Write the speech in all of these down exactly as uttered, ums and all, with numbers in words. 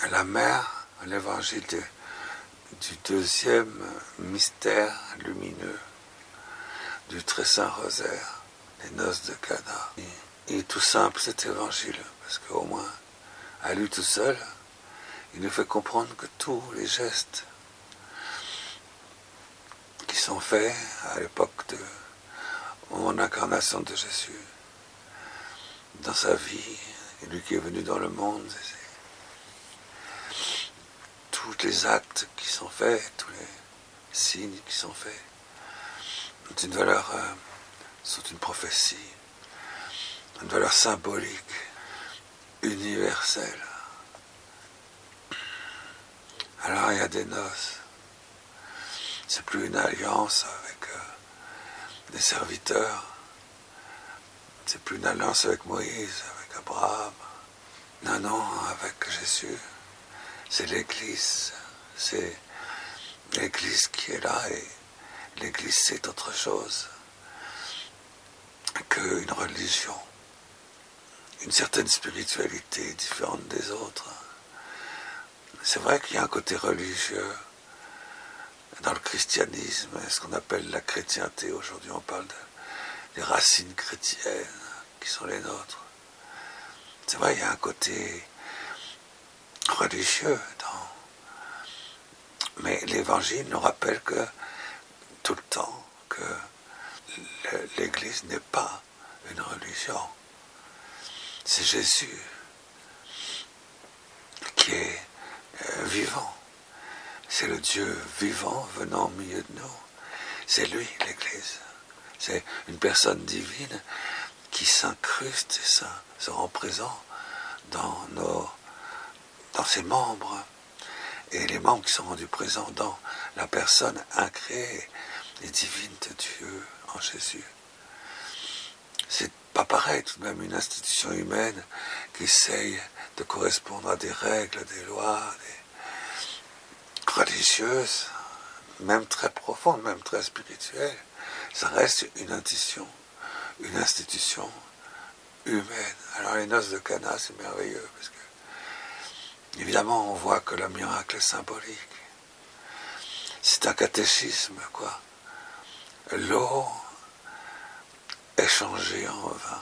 la mère, l'évangile de, du deuxième mystère lumineux du très saint rosaire, les noces de Cana. Il est tout simple cet évangile, parce qu'au moins, à lui tout seul, il nous fait comprendre que tous les gestes qui sont faits à l'époque de mon incarnation de Jésus, dans sa vie, lui qui est venu dans le monde, tous les actes qui sont faits, tous les signes qui sont faits, ont une valeur, euh, sont une prophétie, une valeur symbolique, universelle. Alors il y a des noces. C'est plus une alliance avec euh, des serviteurs. C'est plus une alliance avec Moïse, avec Abraham. Non, non, avec Jésus. C'est l'Église. C'est l'Église qui est là, et l'Église c'est autre chose qu'une religion, une certaine spiritualité différente des autres. C'est vrai qu'il y a un côté religieux dans le christianisme, ce qu'on appelle la chrétienté. Aujourd'hui on parle de, des racines chrétiennes qui sont les nôtres. C'est vrai, il y a un côté religieux dans... Mais l'Évangile nous rappelle que tout le temps que l'Église n'est pas une religion. C'est Jésus qui est euh, vivant. C'est le Dieu vivant venant au milieu de nous. C'est lui, l'Église. C'est une personne divine qui s'incruste et ça se rend présent dans, nos, dans ses membres. Et les membres qui sont rendus présents dans la personne incréée et divine de Dieu en Jésus. C'est pas pareil tout de même une institution humaine qui essaye de correspondre à des règles, des lois, des religieuses, même très profondes, même très spirituelles. Ça reste une institution, une institution humaine. Alors les noces de Cana, c'est merveilleux, parce que, évidemment, on voit que le miracle est symbolique. C'est un catéchisme, quoi. L'eau est changée en vin.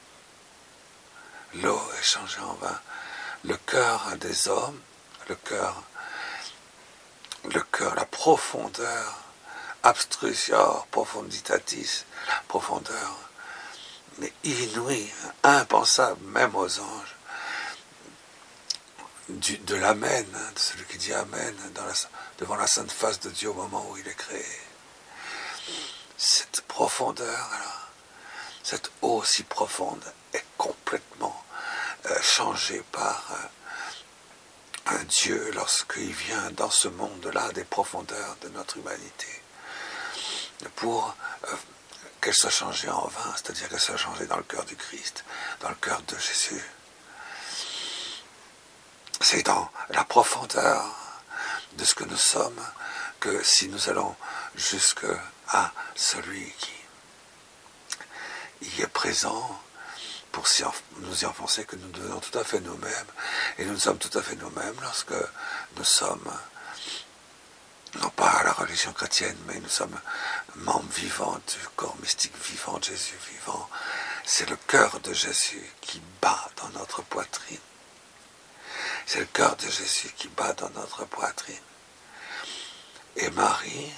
L'eau est changée en vin. Le cœur des hommes, le cœur, le cœur, la profondeur, abstrusior profunditatis, la profondeur, mais inouïe, impensable, même aux anges, du, de l'amen, de celui qui dit amen dans la, devant la sainte face de Dieu au moment où il est créé. Cette profondeur, alors, cette eau si profonde est complètement euh, changée par euh, un Dieu lorsqu'il vient dans ce monde-là des profondeurs de notre humanité pour euh, qu'elle soit changée en vin, c'est-à-dire qu'elle soit changée dans le cœur du Christ, dans le cœur de Jésus. C'est dans la profondeur de ce que nous sommes que si nous allons jusqu'à celui qui y est présent pour nous y enfoncer, que nous devenons tout à fait nous-mêmes, et nous sommes tout à fait nous-mêmes lorsque nous sommes, non pas à la religion chrétienne, mais nous sommes membres vivants du corps mystique vivant, Jésus vivant. C'est le cœur de Jésus qui bat dans notre poitrine. C'est le cœur de Jésus qui bat dans notre poitrine. Et Marie,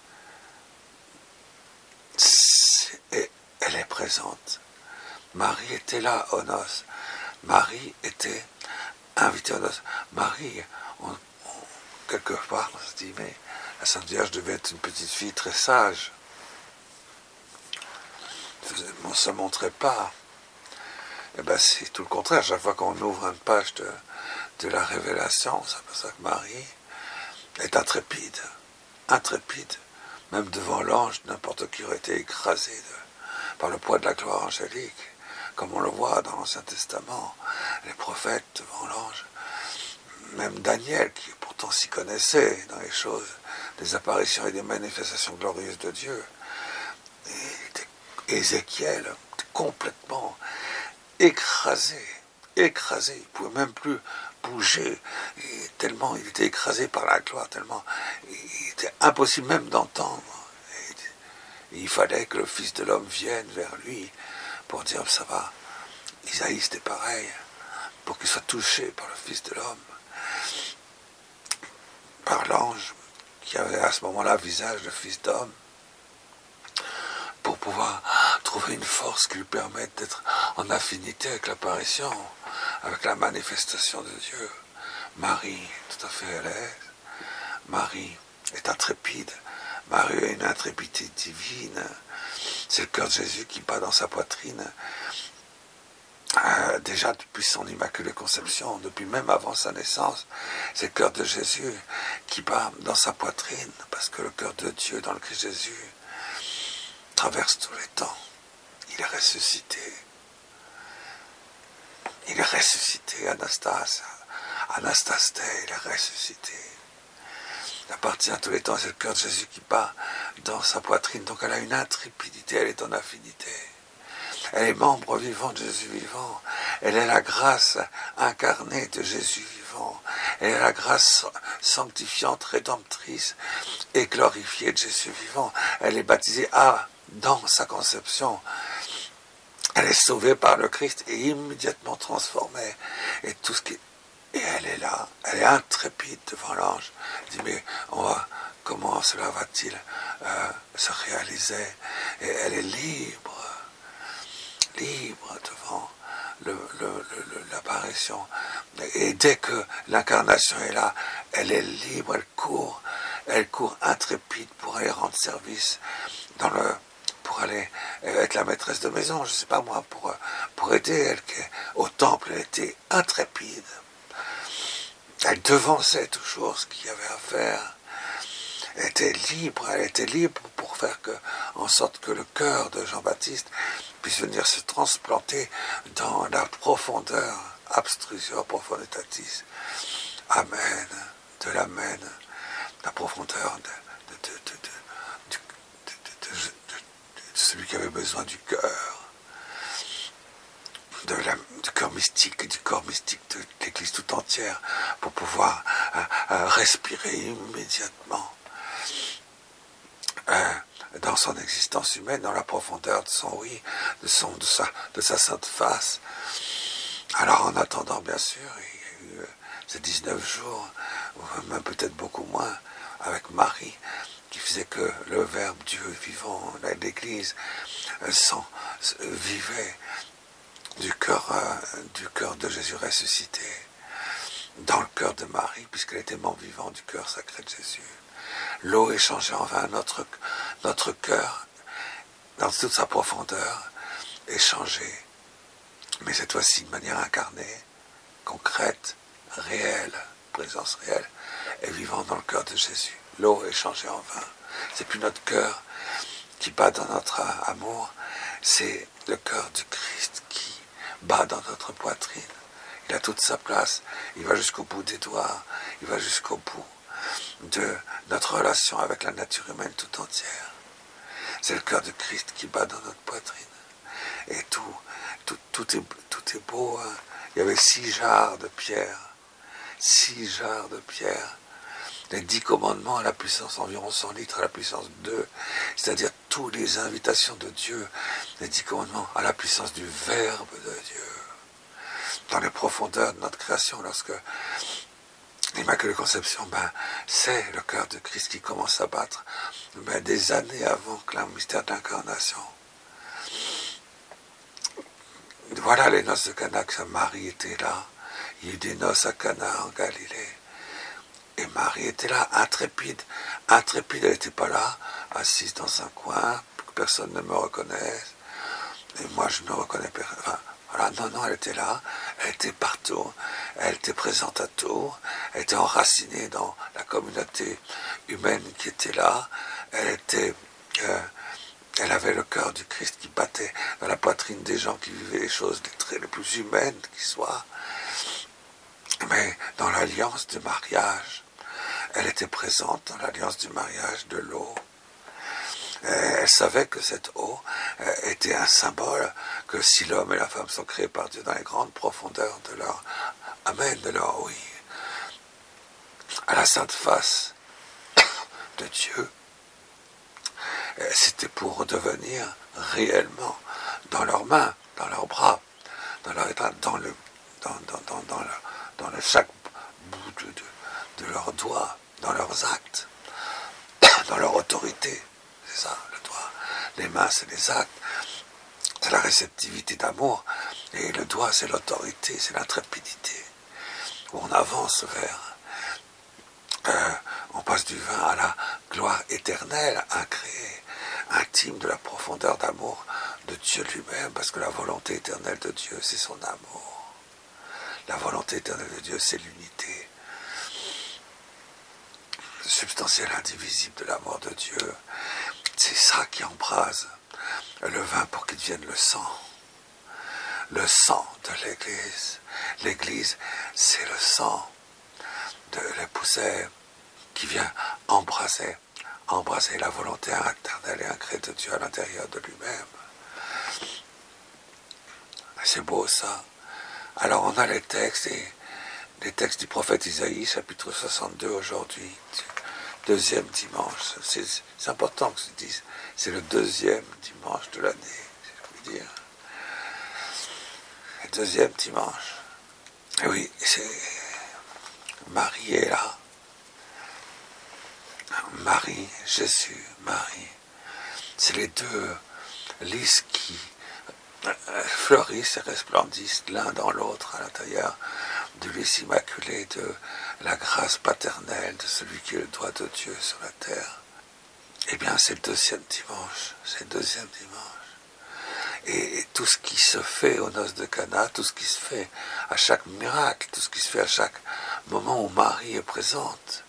c'est, elle est présente. Marie était là aux noces. Marie était invitée aux noces. Marie, on, on, quelque part, on se dit, mais la Sainte Vierge devait être une petite fille très sage. On ne se montrait pas. Eh bien, c'est tout le contraire. Chaque fois qu'on ouvre une page de, de la Révélation, c'est pour ça que Marie est intrépide. Intrépide. Même devant l'ange, n'importe qui aurait été écrasé de, par le poids de la gloire angélique, comme on le voit dans l'Ancien Testament, les prophètes devant l'ange, même Daniel, qui pourtant s'y connaissait dans les choses, des apparitions et des manifestations glorieuses de Dieu, et Ézéchiel, complètement écrasé, écrasé, il ne pouvait même plus bouger, et tellement il était écrasé par la gloire, tellement il était impossible même d'entendre. Et, et il fallait que le Fils de l'homme vienne vers lui pour dire ça va, Isaïe c'était pareil, pour qu'il soit touché par le Fils de l'homme, par l'ange qui avait à ce moment-là visage de Fils d'homme, pour pouvoir trouver une force qui lui permette d'être en affinité avec l'apparition, avec la manifestation de Dieu. Marie, tout à fait à l'aise. Marie est intrépide. Marie a une intrépidité divine. C'est le cœur de Jésus qui bat dans sa poitrine. Euh, déjà depuis son immaculée conception, depuis même avant sa naissance, c'est le cœur de Jésus qui bat dans sa poitrine, parce que le cœur de Dieu dans le Christ Jésus traverse tous les temps. Il est ressuscité. Il est ressuscité, Anastase. Anastasté, il est ressuscité. Il appartient à tous les temps, c'est le cœur de Jésus qui bat dans sa poitrine. Donc elle a une intrépidité, elle est en affinité. Elle est membre vivant de Jésus vivant. Elle est la grâce incarnée de Jésus vivant. Elle est la grâce sanctifiante, rédemptrice et glorifiée de Jésus vivant. Elle est baptisée à, dans sa conception. Elle est sauvée par le Christ et immédiatement transformée. Et tout ce qui et elle est là, elle est intrépide devant l'ange. Elle dit mais on va, comment cela va-t-il euh, se réaliser? Et elle est libre. libre devant le, le, le, l'apparition. Et dès que l'incarnation est là, elle est libre, elle court, elle court intrépide pour aller rendre service, dans le, pour aller être la maîtresse de maison, je ne sais pas moi, pour, pour aider elle qui est au temple. Elle était intrépide. Elle devançait toujours ce qu'il y avait à faire. Elle était libre, elle était libre pour faire que, en sorte que le cœur de Jean-Baptiste puisse venir se transplanter dans la profondeur, abstrusio profunditatis, amen, de l'amen, la profondeur de, de, de, de, de, de, de, de, de celui qui avait besoin du cœur, de la, du cœur mystique et du corps mystique de l'Église tout entière, pour pouvoir euh, euh, respirer immédiatement euh, dans son existence humaine, dans la profondeur de son oui, de, son, de, sa, de sa sainte face. Alors en attendant, bien sûr, il y a eu euh, ces dix-neuf jours, ou même peut-être beaucoup moins, avec Marie, qui faisait que le Verbe Dieu vivant, l'Église, euh, sans, euh, vivait du cœur, euh, du cœur de Jésus ressuscité, dans le cœur de Marie, puisqu'elle était membre vivant du cœur sacré de Jésus. L'eau est changée en vin, notre, notre cœur, dans toute sa profondeur, est changé, mais cette fois-ci de manière incarnée, concrète, réelle, présence réelle, et vivant dans le cœur de Jésus. L'eau est changée en vin. C'est plus notre cœur qui bat dans notre amour, c'est le cœur du Christ qui bat dans notre poitrine. Il a toute sa place, il va jusqu'au bout des doigts, il va jusqu'au bout de notre relation avec la nature humaine tout entière. C'est le cœur de Christ qui bat dans notre poitrine. Et tout, tout, tout, est, tout est beau. Hein. Il y avait six jarres de pierre. Six jarres de pierre. Les dix commandements à la puissance environ cent litres, à la puissance deux. C'est-à-dire toutes les invitations de Dieu. Les dix commandements à la puissance du Verbe de Dieu. Dans les profondeurs de notre création, lorsque l'Immaculée Conception, ben, c'est le cœur de Christ qui commence à battre, ben, des années avant que le mystère d'incarnation. Voilà les noces de Cana, que Marie était là. Il y a eu des noces à Cana en Galilée. Et Marie était là, intrépide. Intrépide, elle n'était pas là, assise dans un coin, pour que personne ne me reconnaisse. Et moi, je ne reconnais personne. Enfin, voilà, non, non, elle était là, elle était partout, elle était présente à tout, elle était enracinée dans la communauté humaine qui était là, elle était, euh, elle avait le cœur du Christ qui battait dans la poitrine des gens qui vivaient les choses les, très, les plus humaines qui soient, mais dans l'alliance du mariage, elle était présente dans l'alliance du mariage de l'eau. Elle savait que cette eau était un symbole, que si l'homme et la femme sont créés par Dieu dans les grandes profondeurs de leur amène de leur oui à la sainte face de Dieu, c'était pour redevenir réellement dans leurs mains, dans leurs bras, dans leur état, dans le, dans, dans, dans, dans, le, dans le chaque bout de, de, de leurs doigts, dans leurs actes, dans leur autorité. C'est ça, le doigt. Les mains, c'est les actes. C'est la réceptivité d'amour. Et le doigt, c'est l'autorité, c'est l'intrépidité. Où on avance vers... Euh, on passe du vin à la gloire éternelle, incréée, intime de la profondeur d'amour de Dieu lui-même, parce que la volonté éternelle de Dieu, c'est son amour. La volonté éternelle de Dieu, c'est l'unité substantielle, indivisible de l'amour de Dieu. C'est ça qui embrase le vin pour qu'il devienne le sang. Le sang de l'Église. L'Église, c'est le sang de l'épousée qui vient embraser, embraser la volonté éternelle et incréée de Dieu à l'intérieur de lui-même. C'est beau ça. Alors on a les textes, et les textes du prophète Isaïe, chapitre soixante-deux aujourd'hui, deuxième dimanche. C'est, c'est important que je dise, c'est le deuxième dimanche de l'année, si je puis dire. Le deuxième dimanche. Et oui, c'est... Marie est là. Marie, Jésus, Marie. C'est les deux lys qui fleurissent et resplendissent l'un dans l'autre à l'intérieur du lys immaculé de la grâce paternelle de celui qui est le doigt de Dieu sur la terre. Eh bien, c'est le deuxième dimanche. C'est le deuxième dimanche. Et tout ce qui se fait aux noces de Cana, tout ce qui se fait à chaque miracle, tout ce qui se fait à chaque moment où Marie est présente,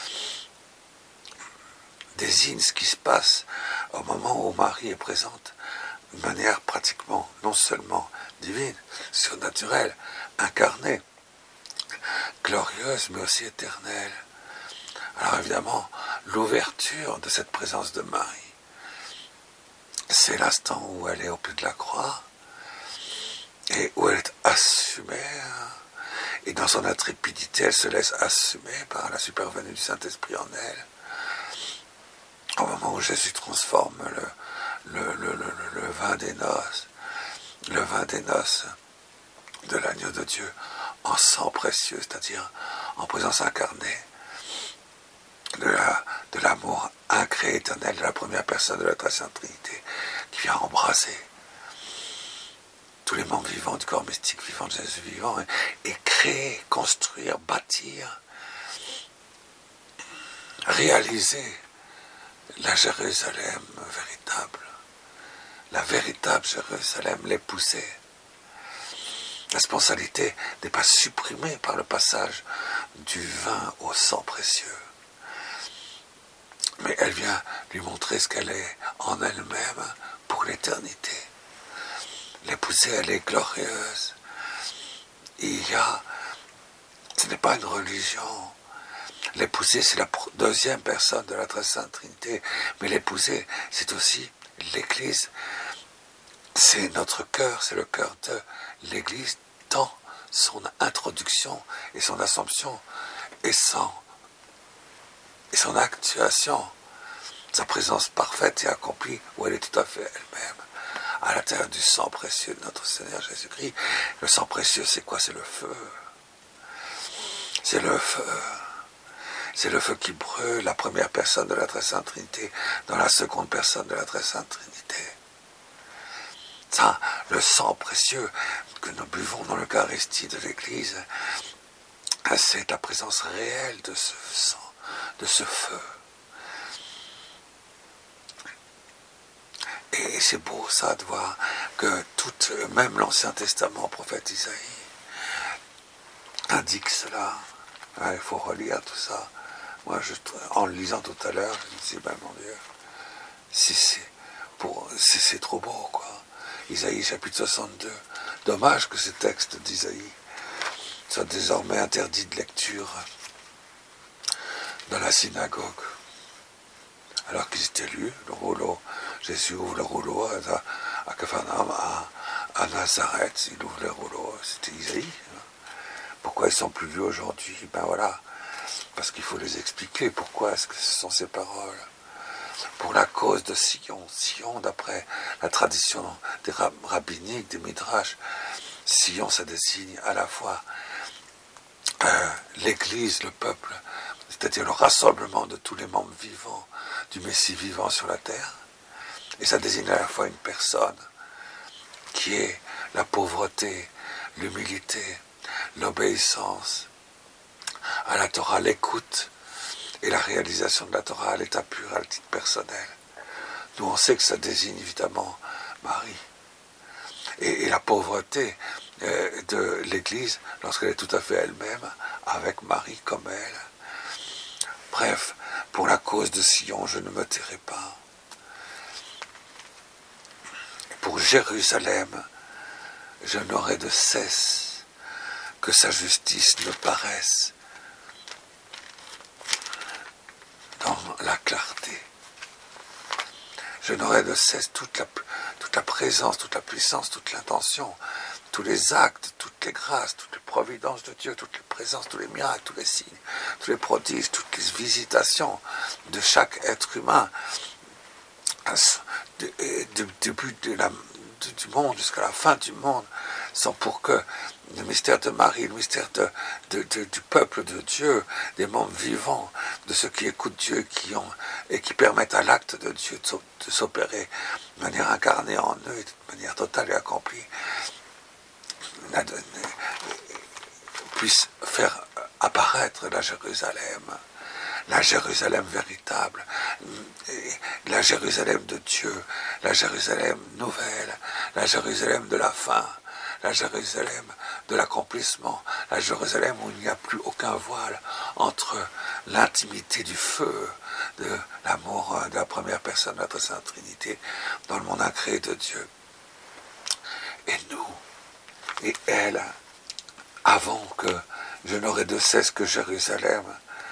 désigne ce qui se passe au moment où Marie est présente, de manière pratiquement non seulement divine, surnaturelle, incarnée, glorieuse, mais aussi éternelle. Alors évidemment, l'ouverture de cette présence de Marie, c'est l'instant où elle est au pied de la croix et où elle est assumée, et dans son intrépidité, elle se laisse assumer par la supervenue du Saint-Esprit en elle, au moment où Jésus transforme le, le, le, le, le vin des noces, le vin des noces de l'agneau de Dieu en sang précieux, c'est-à-dire en présence incarnée de, la, de l'amour incréé éternel de la première personne de la Très Sainte Trinité, qui vient embraser tous les membres vivants du corps mystique vivant de Jésus vivant, et, et créer, construire, bâtir, réaliser la Jérusalem véritable, la véritable Jérusalem, l'épousée. La responsabilité n'est pas supprimée par le passage du vin au sang précieux, mais elle vient lui montrer ce qu'elle est en elle-même pour l'éternité. L'épousée, elle est glorieuse. Il y a, ce n'est pas une religion. L'épousée, c'est la deuxième personne de la Très Sainte Trinité, mais l'épousée, c'est aussi l'Église. C'est notre cœur, c'est le cœur de l'Église dans son introduction et son assomption et son, et son actuation, sa présence parfaite et accomplie, où elle est tout à fait elle-même, à l'intérieur du sang précieux de notre Seigneur Jésus-Christ. Le sang précieux, c'est quoi? C'est le feu. C'est le feu. C'est le feu qui brûle la première personne de la Très Sainte Trinité dans la seconde personne de la Très Sainte Trinité. Ça, le sang précieux que nous buvons dans l'Eucharistie de l'Église, c'est la présence réelle de ce sang, de ce feu. Et c'est beau ça de voir que tout, même l'Ancien Testament, prophète Isaïe, indique cela. Ouais, il faut relire tout ça. Moi, je, en le lisant tout à l'heure, je me dis, ben mon Dieu, c'est, c'est, pour, c'est, c'est trop beau, quoi. Isaïe, chapitre soixante-deux. Dommage que ces textes d'Isaïe soient désormais interdits de lecture dans la synagogue. Alors qu'ils étaient lus, le rouleau, Jésus ouvre le rouleau à, à Capharnaüm, à, à Nazareth, il ouvre le rouleau, c'était Isaïe. Pourquoi ils sont plus vus aujourd'hui? Ben voilà, parce qu'il faut les expliquer. Pourquoi est-ce que ce sont ces paroles? Pour la cause de Sion. Sion, d'après la tradition des rabbiniques, des midrash, Sion, ça désigne à la fois euh, l'Église, le peuple, c'est-à-dire le rassemblement de tous les membres vivants du Messie vivant sur la terre, et ça désigne à la fois une personne qui est la pauvreté, l'humilité, l'obéissance à la Torah, l'écoute et la réalisation de la Torah à l'état pur, à titre personnel. Nous, on sait que ça désigne évidemment Marie. Et, et la pauvreté euh, de l'Église, lorsqu'elle est tout à fait elle-même, avec Marie comme elle. Bref, pour la cause de Sion, je ne me tairai pas. Pour Jérusalem, je n'aurai de cesse que sa justice ne paraisse dans la clarté. Je n'aurai de cesse toute la, toute la présence, toute la puissance, toute l'intention, tous les actes, toutes les grâces, toutes les providences de Dieu, toutes les présences, tous les miracles, tous les signes, tous les prodiges, toutes les visitations de chaque être humain, du début de la, de, du monde jusqu'à la fin du monde, sont pour que le mystère de Marie, le mystère de, de, de, du peuple de Dieu, des membres vivants, de ceux qui écoutent Dieu qui ont, et qui permettent à l'acte de Dieu de s'opérer de manière incarnée en eux, de manière totale et accomplie, puisse faire apparaître la Jérusalem, la Jérusalem véritable, la Jérusalem de Dieu, la Jérusalem nouvelle, la Jérusalem de la fin, la Jérusalem de l'accomplissement, la Jérusalem où il n'y a plus aucun voile entre l'intimité du feu, de l'amour de la première personne de notre Sainte Trinité dans le monde incréé de Dieu. Et nous, et elle, avant que je n'aurai de cesse que Jérusalem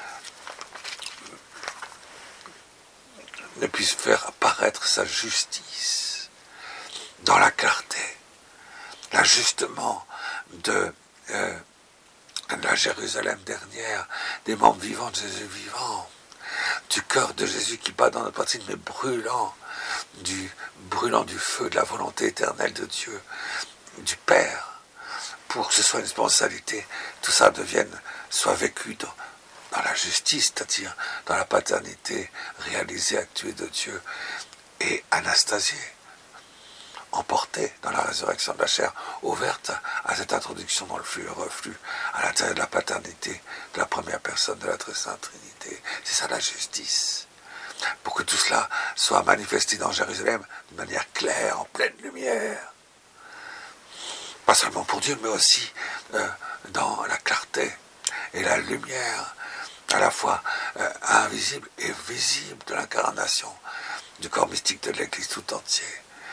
ne puisse faire apparaître sa justice dans la clarté, l'ajustement de euh, la Jérusalem dernière, des membres vivants de Jésus vivant, du cœur de Jésus qui bat dans notre poitrine, mais brûlant, du brûlant du feu de la volonté éternelle de Dieu, du Père, pour que ce soit une responsabilité, tout ça devienne, soit vécu dans, dans la justice, c'est-à-dire dans la paternité réalisée, actuée de Dieu, et anastasiée, emportée dans la résurrection de la chair, ouverte à cette introduction dans le flux et le reflux, à l'intérieur de la paternité de la première personne de la très sainte Trinité. C'est ça la justice. Pour que tout cela soit manifesté dans Jérusalem de manière claire, en pleine lumière. Pas seulement pour Dieu, mais aussi euh, dans la clarté et la lumière, à la fois euh, invisible et visible de l'incarnation du corps mystique de l'Église tout entier.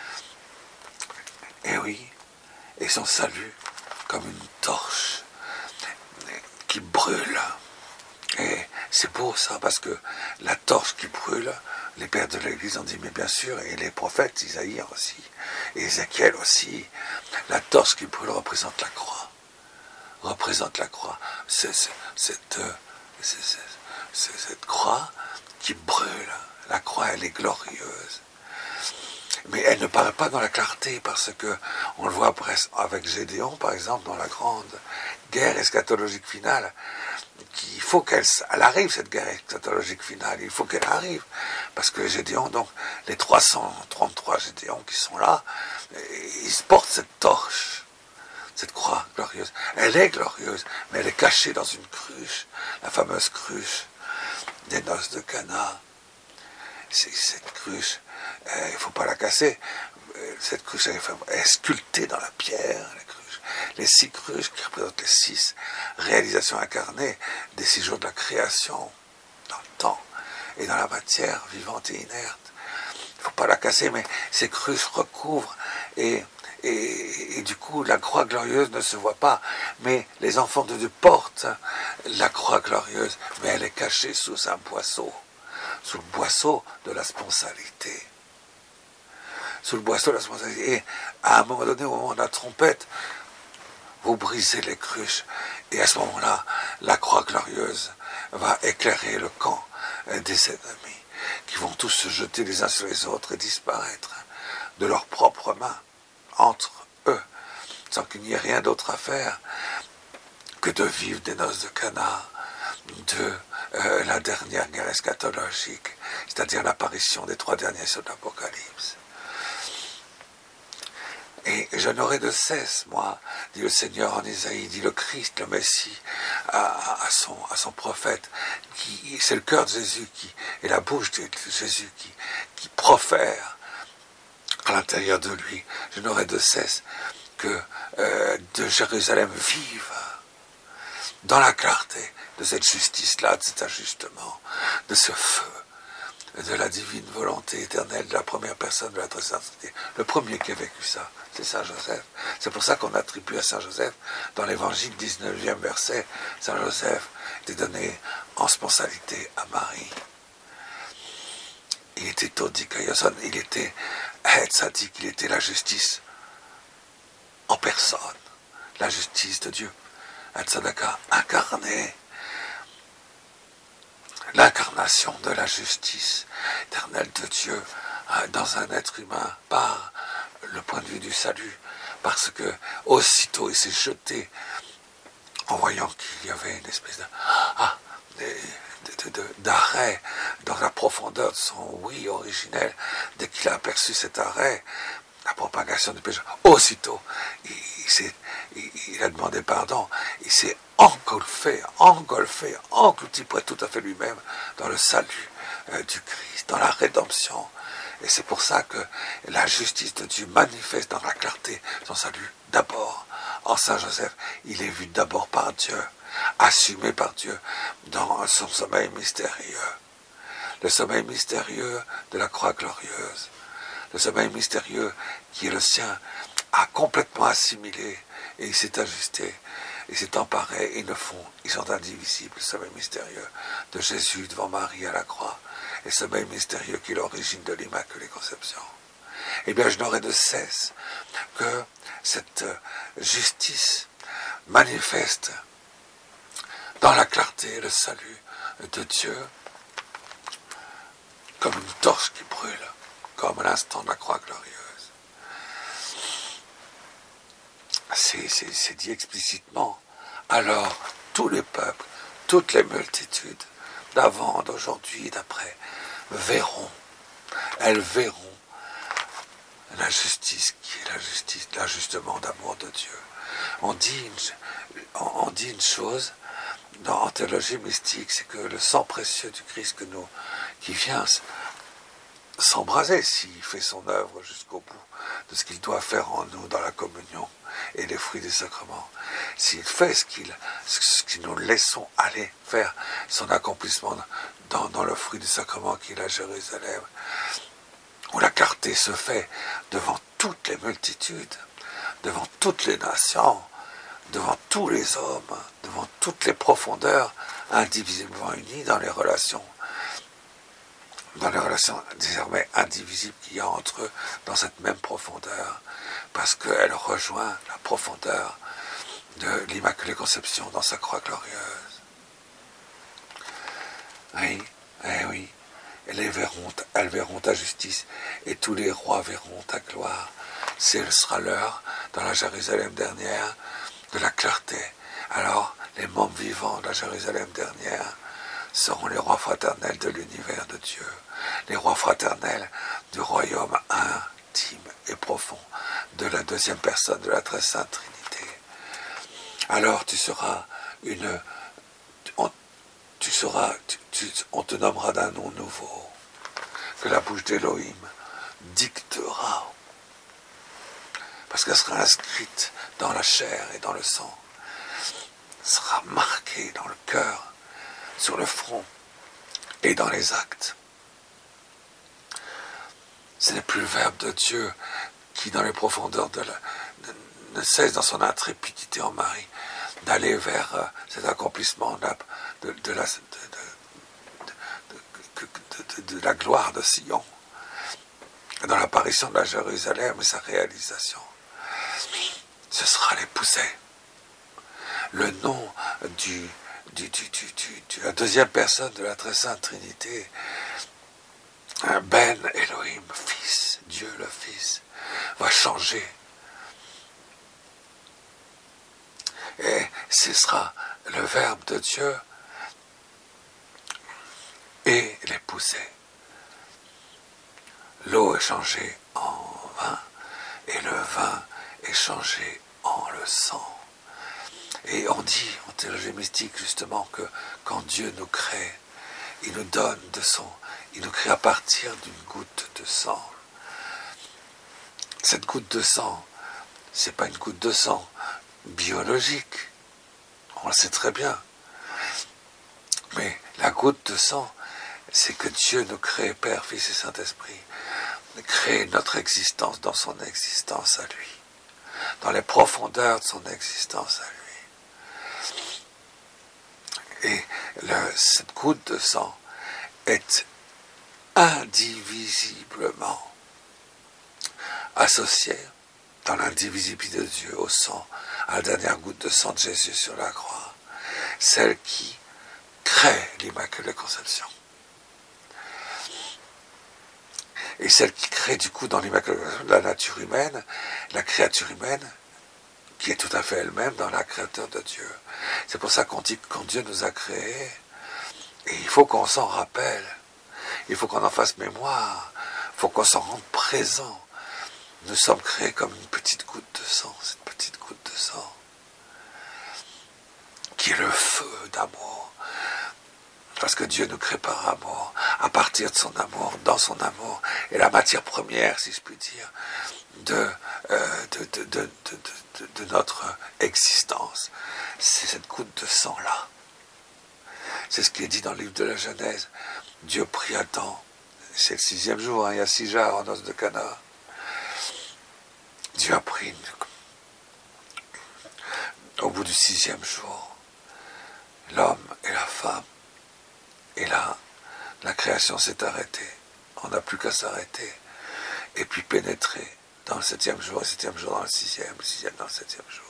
Et oui, et son salut comme une torche qui brûle. Et c'est beau ça, parce que la torche qui brûle, les pères de l'Église ont dit, mais bien sûr, et les prophètes, Isaïe aussi, et Ézéchiel aussi, la torche qui brûle représente la croix, représente la croix. C'est, c'est, cette, c'est, c'est, c'est cette croix qui brûle. La croix, elle est glorieuse. Mais elle ne paraît pas dans la clarté, parce que on le voit presque avec Gédéon, par exemple, dans la grande guerre eschatologique finale, qu'il faut qu'elle elle arrive, cette guerre eschatologique finale, il faut qu'elle arrive, parce que Gédéon, donc, les trois cent trente-trois Gédéons qui sont là, ils portent cette torche, cette croix glorieuse. Elle est glorieuse, mais elle est cachée dans une cruche, la fameuse cruche des noces de Cana. C'est cette cruche, il ne faut pas la casser. Cette cruche elle est sculptée dans la pierre, la cruche. Les six cruches qui représentent les six réalisations incarnées des six jours de la création, dans le temps et dans la matière vivante et inerte. Il ne faut pas la casser, mais ces cruches recouvrent et, et, et du coup la croix glorieuse ne se voit pas. Mais les enfants de Dieu portent la croix glorieuse, mais elle est cachée sous un boisseau. Sous le boisseau de la sponsalité. Sous le boisseau de la sponsalité. Et à un moment donné, au moment de la trompette, vous brisez les cruches Et à ce moment-là, la croix glorieuse va éclairer le camp des ennemis, qui vont tous se jeter les uns sur les autres et disparaître de leurs propres mains, entre eux, sans qu'il n'y ait rien d'autre à faire que de vivre des noces de Cana, de euh, la dernière guerre eschatologique, c'est-à-dire l'apparition des trois derniers sceaux de l'Apocalypse. Et je n'aurai de cesse, moi, dit le Seigneur en Isaïe, dit le Christ, le Messie, à, à, son, à son prophète, qui c'est le cœur de Jésus qui, et la bouche de Jésus qui, qui profère à l'intérieur de lui. Je n'aurai de cesse que euh, de Jérusalem vive dans la clarté de cette justice-là, de cet ajustement, de ce feu, de la divine volonté éternelle de la première personne de la Très Sainte Trinité. Le premier qui a vécu ça, c'est Saint Joseph. C'est pour ça qu'on attribue à Saint Joseph, dans l'Évangile dix-neuvième verset, Saint Joseph était donné en sponsalité à Marie. Il était Todikaioson, il était Hetzadik, il était la justice en personne, la justice de Dieu. Tzedaka incarné, l'incarnation de la justice éternelle de Dieu dans un être humain par le point de vue du salut, parce que aussitôt il s'est jeté en voyant qu'il y avait une espèce de, ah, de, de, de, d'arrêt dans la profondeur de son oui originel. Dès qu'il a aperçu cet arrêt, la propagation du péché, aussitôt il, il, s'est, il, il a demandé pardon, il s'est engolfé, engolfé, englouti pour être tout à fait lui-même dans le salut euh, du Christ, dans la rédemption. Et c'est pour ça que la justice de Dieu manifeste dans la clarté son salut d'abord en Saint Joseph. Il est vu d'abord par Dieu, assumé par Dieu dans son sommeil mystérieux. Le sommeil mystérieux de la croix glorieuse. Le sommeil mystérieux qui est le sien a complètement assimilé et il s'est ajusté. Ils s'est emparé, ils ne font, ils sont indivisibles, le sommeil mystérieux de Jésus devant Marie à la croix, et le sommeil mystérieux qui est l'origine de l'Immaculée Conception. Eh bien, je n'aurai de cesse que cette justice manifeste dans la clarté le salut de Dieu comme une torche qui brûle, comme à l'instant de la croix glorieuse. C'est, c'est, c'est dit explicitement. Alors, tous les peuples, toutes les multitudes, d'avant, d'aujourd'hui et d'après, verront, elles verront la justice qui est la justice, l'ajustement d'amour de Dieu. On dit une, on dit une chose dans, en théologie mystique, c'est que le sang précieux du Christ que nous, qui vient s'embraser s'il fait son œuvre jusqu'au bout de ce qu'il doit faire en nous dans la communion et les fruits des sacrements. S'il fait ce qu'il, ce que nous laissons aller faire, son accomplissement dans, dans le fruit du sacrement qui est à Jérusalem, où la clarté se fait devant toutes les multitudes, devant toutes les nations, devant tous les hommes, devant toutes les profondeurs, indivisiblement unies dans les relations, dans les relations désormais indivisibles qu'il y a entre eux dans cette même profondeur, parce qu'elle rejoint la profondeur de l'Immaculée Conception dans sa croix glorieuse. Oui, eh oui, elles verront, elles verront ta justice et tous les rois verront ta gloire. Ce sera l'heure, dans la Jérusalem dernière, de la clarté. Alors, les membres vivants de la Jérusalem dernière seront les rois fraternels de l'univers de Dieu, les rois fraternels du royaume intime et profond de la deuxième personne de la Très Sainte Trinité. Alors tu seras une... On, tu seras... Tu, tu, on te nommera d'un nom nouveau que la bouche d'Élohim dictera, parce qu'elle sera inscrite dans la chair et dans le sang, sera marquée dans le cœur, sur le front et dans les actes. Ce n'est plus le Verbe de Dieu qui, dans les profondeurs de la, de, ne cesse dans son intrépidité en Marie d'aller vers euh, cet accomplissement de, de, de, la, de, de, de, de, de la gloire de Sion, dans l'apparition de la Jérusalem et sa réalisation. Ce sera l'épousée. Le nom du, du, du, du, du, du la deuxième personne de la très sainte Trinité, Ben Elohim, Fils, Dieu le Fils, va changer. Et ce sera le Verbe de Dieu et l'épouser. L'eau est changée en vin et le vin est changé en le sang. Et on dit en théologie mystique justement que quand Dieu nous crée, il nous donne de son, il nous crée à partir d'une goutte de sang. Cette goutte de sang, c'est pas une goutte de sang biologique, on le sait très bien. Mais la goutte de sang, c'est que Dieu nous crée, Père, Fils et Saint-Esprit, crée notre existence dans son existence à lui, dans les profondeurs de son existence à lui. Et le, cette goutte de sang est indivisiblement associée dans l'indivisibilité de Dieu au sang, à la dernière goutte de sang de Jésus sur la croix, celle qui crée l'Immaculée Conception. Et celle qui crée du coup dans l'Immaculée Conception la nature humaine, la créature humaine, qui est tout à fait elle-même dans la créateur de Dieu. C'est pour ça qu'on dit que quand Dieu nous a créés, et il faut qu'on s'en rappelle, il faut qu'on en fasse mémoire, il faut qu'on s'en rende présent. Nous sommes créés comme une petite goutte de sang, cette petite goutte de sang, qui est le feu d'amour. Parce que Dieu nous crée par amour, à partir de son amour, dans son amour, et la matière première, si je puis dire, de, euh, de, de, de, de, de, de notre existence. C'est cette goutte de sang-là. C'est ce qui est dit dans le livre de la Genèse. Dieu prit Adam, c'est le sixième jour, hein, il y a six jours en noces de Cana. Dieu a pris, une... au bout du sixième jour, l'homme et la femme. Et là, la création s'est arrêtée. On n'a plus qu'à s'arrêter. Et puis pénétrer dans le septième jour, le septième jour dans le sixième, le sixième dans le septième jour.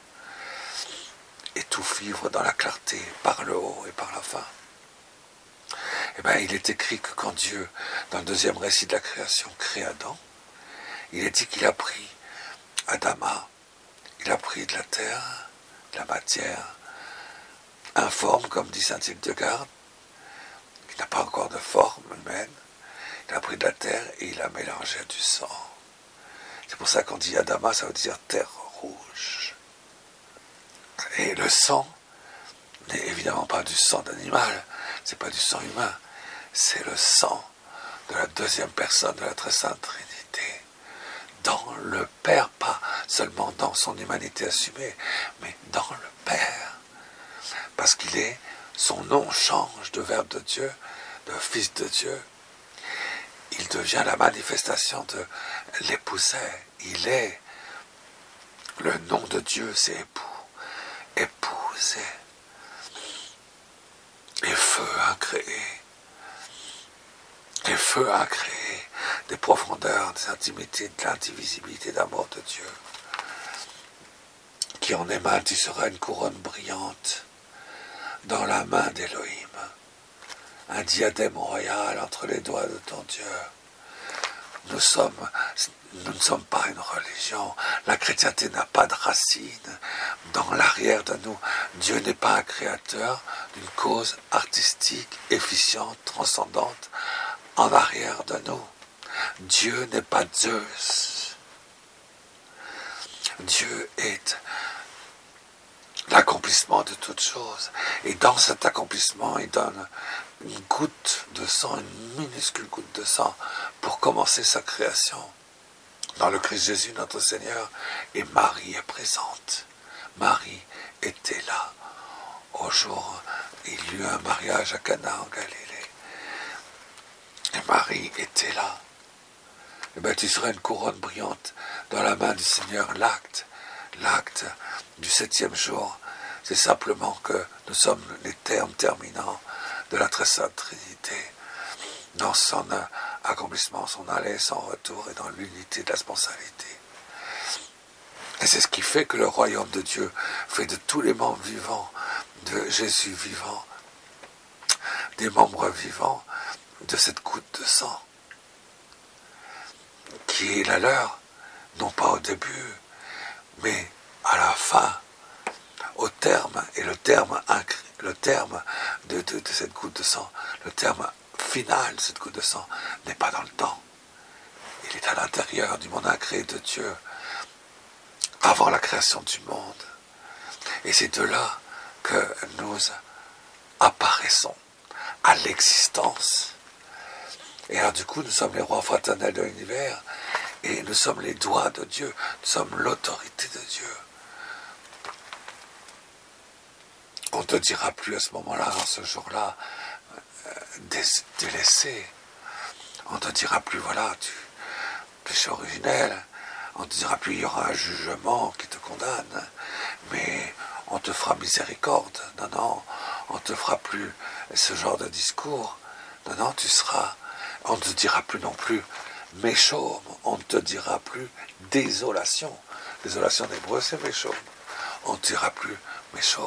Et tout vivre dans la clarté, par le haut et par la fin. Eh bien, il est écrit que quand Dieu, dans le deuxième récit de la création, crée Adam, il est dit qu'il a pris Adama, il a pris de la terre, de la matière informe, comme dit saint Hildegarde, qui n'a pas encore de forme humaine. Il a pris de la terre et il a mélangé du sang. C'est pour ça qu'on dit Adama, ça veut dire terre rouge. Et le sang n'est évidemment pas du sang d'animal, c'est pas du sang humain, c'est le sang de la deuxième personne de la très sainte Trinité, dans le Père, pas seulement dans son humanité assumée, mais dans le Père. Parce qu'il est, son nom change de Verbe de Dieu, de Fils de Dieu. Il devient la manifestation de l'épousé. Il est, le nom de Dieu, c'est époux, épousé. Et feu a créé, et feu a créé des profondeurs, des intimités, de l'indivisibilité d'amour de Dieu, qui en émane, tu seras une couronne brillante dans la main d'Élohim, un diadème royal entre les doigts de ton Dieu. Nous sommes, nous ne sommes pas une religion. La chrétienté n'a pas de racines dans l'arrière de nous. Dieu n'est pas un créateur d'une cause artistique, efficiente, transcendante, en arrière de nous. Dieu n'est pas Zeus. Dieu est l'accomplissement de toutes choses. Et dans cet accomplissement, il donne une goutte de sang, une minuscule goutte de sang, pour commencer sa création. Dans le Christ Jésus, notre Seigneur, et Marie est présente. Marie était là. Au jour, il y eut un mariage à Cana en Galilée. Et Marie était là. Et bien, tu seras une couronne brillante dans la main du Seigneur. L'acte, l'acte du septième jour, c'est simplement que nous sommes les termes terminants de la très sainte Trinité, dans son accomplissement, son aller, son retour, et dans l'unité de la sponsalité. Et c'est ce qui fait que le royaume de Dieu fait de tous les membres vivants de Jésus vivant, des membres vivants de cette goutte de sang, qui est la leur, non pas au début, mais à la fin, au terme, et le terme, le terme de, de, de cette goutte de sang, le terme final de cette goutte de sang n'est pas dans le temps. Il est à l'intérieur du monde incréé de Dieu, avant la création du monde. Et c'est de là que nous apparaissons à l'existence. Et alors du coup, nous sommes les rois fraternels de l'univers, et nous sommes les doigts de Dieu, nous sommes l'autorité de Dieu. On ne te dira plus à ce moment-là, en ce jour-là, délaissé. On ne te dira plus, voilà, tu péché originel. On ne te dira plus, il y aura un jugement qui te condamne, mais on te fera miséricorde. Non, non, on ne te fera plus ce genre de discours. Non, non, tu seras... On ne te dira plus non plus méchaume. On ne te dira plus désolation. Désolation en hébreu, c'est méchaume. On ne te dira plus méchaume.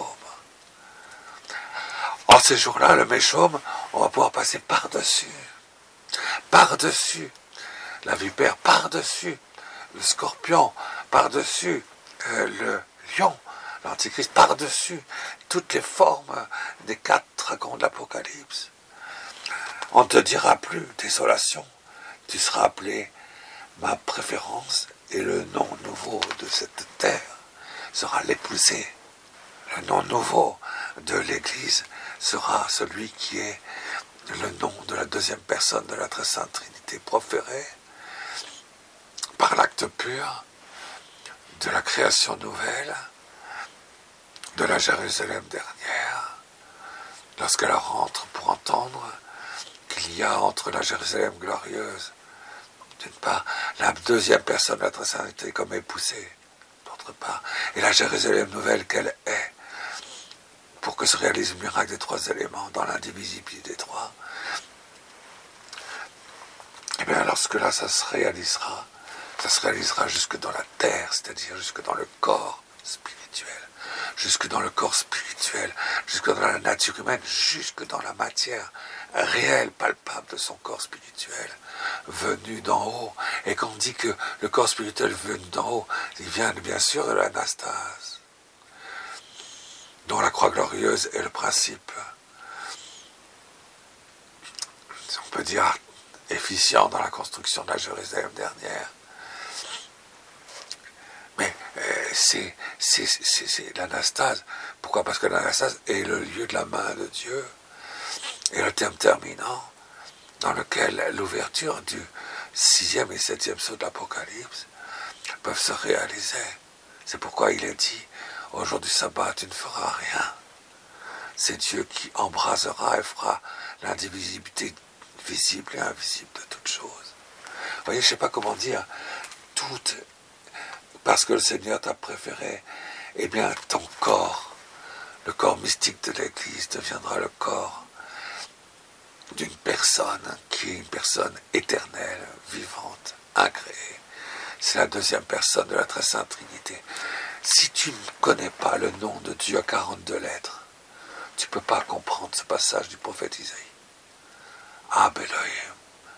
En ces jours-là, le méchaume, on va pouvoir passer par-dessus. Par-dessus. La vipère, par-dessus. Le scorpion, par-dessus. Euh, le lion, l'antichrist, par-dessus. Toutes les formes des quatre dragons de l'Apocalypse. On ne te dira plus désolation. Tu seras appelé ma préférence, et le nom nouveau de cette terre sera l'épousé. Le nom nouveau de l'Église sera celui qui est le nom de la deuxième personne de la très sainte Trinité, proféré par l'acte pur de la création nouvelle de la Jérusalem dernière, lorsqu'elle rentre pour entendre qu'il y a entre la Jérusalem glorieuse, d'une part, la deuxième personne de la très sainte Trinité comme épousée, d'autre part, et la Jérusalem nouvelle qu'elle est, pour que se réalise le miracle des trois éléments dans l'indivisibilité des trois. Et bien lorsque là ça se réalisera, ça se réalisera jusque dans la terre, c'est-à-dire jusque dans le corps spirituel, jusque dans le corps spirituel, jusque dans la nature humaine, jusque dans la matière réelle, palpable de son corps spirituel, venu d'en haut. Et quand on dit que le corps spirituel venu d'en haut, il vient bien sûr de l'anastase, dont la croix glorieuse est le principe, on peut dire, efficient dans la construction de la Jérusalem dernière. Mais euh, c'est, c'est, c'est, c'est l'anastase. Pourquoi? Parce que l'anastase est le lieu de la main de Dieu, et le terme terminant dans lequel l'ouverture du sixième et septième saut de l'Apocalypse peuvent se réaliser. C'est pourquoi il est dit, au jour du sabbat, tu ne feras rien. C'est Dieu qui embrasera et fera l'indivisibilité visible et invisible de toutes choses. Vous voyez, je ne sais pas comment dire, tout, parce que le Seigneur t'a préféré, eh bien, ton corps, le corps mystique de l'Église, deviendra le corps d'une personne qui est une personne éternelle, vivante, incréée. C'est la deuxième personne de la très sainte Trinité. Si tu ne connais pas le nom de Dieu à quarante-deux lettres, tu ne peux pas comprendre ce passage du prophète Isaïe. Ab Elohim.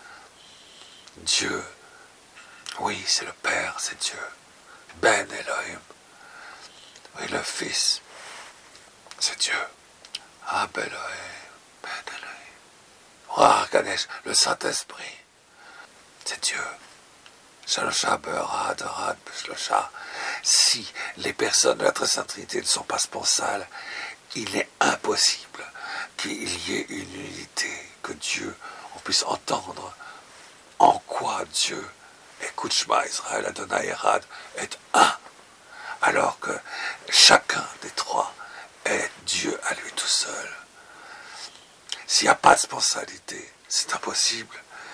Dieu, oui, c'est le Père, c'est Dieu. Ben Elohim. Oui, le Fils, c'est Dieu. Ab Elohim, Ben Elohim. Roi Ganesh, le Saint-Esprit, c'est Dieu. Shalosha Be'era Adorad B'Shlosha. Si les personnes de la très sainte Trinité ne sont pas sponsales, il est impossible qu'il y ait une unité, que Dieu, on puisse entendre en quoi Dieu, écoute Shema Israël, Adonai Erad, est un, alors que chacun des trois est Dieu à lui tout seul. S'il n'y a pas de sponsalité, c'est impossible.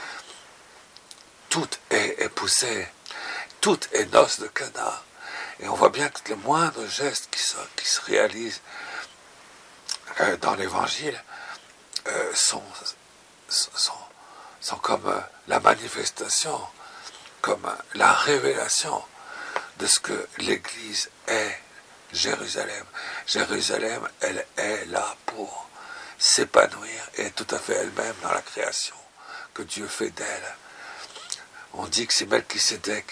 Tout est épousé, tout est noces de Cana. Et on voit bien que les moindres gestes qui se, qui se réalisent euh, dans l'Évangile euh, sont, sont, sont comme euh, la manifestation, comme euh, la révélation de ce que l'Église est Jérusalem. Jérusalem, elle est là pour s'épanouir et est tout à fait elle-même dans la création que Dieu fait d'elle. On dit que c'est Melchisédek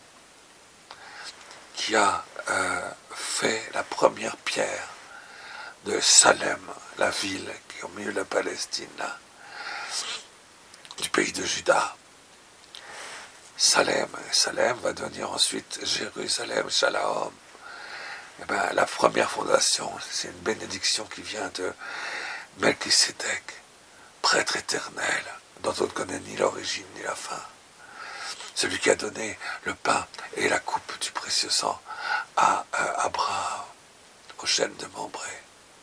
qui a euh, fait la première pierre de Salem, la ville qui est au milieu de la Palestine, là, du pays de Juda. Salem, Salem va devenir ensuite Jérusalem, Shalom. Et ben, la première fondation, c'est une bénédiction qui vient de Melchisédek, prêtre éternel, dont on ne connaît ni l'origine ni la fin. Celui qui a donné le pain et la coupe du précieux sang à euh, Abraham, aux chênes de Mambré.